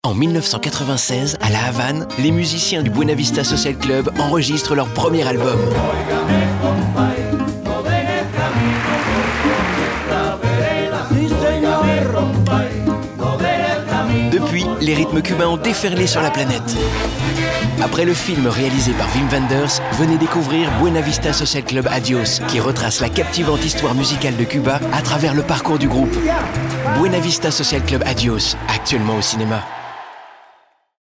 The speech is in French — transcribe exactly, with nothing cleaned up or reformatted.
En dix-neuf cent quatre-vingt-seize, à La Havane, les musiciens du Buena Vista Social Club enregistrent leur premier album. Depuis, les rythmes cubains ont déferlé sur la planète. Après le film réalisé par Wim Wenders, venez découvrir Buena Vista Social Club Adios, qui retrace la captivante histoire musicale de Cuba à travers le parcours du groupe. Buena Vista Social Club Adios, actuellement au cinéma.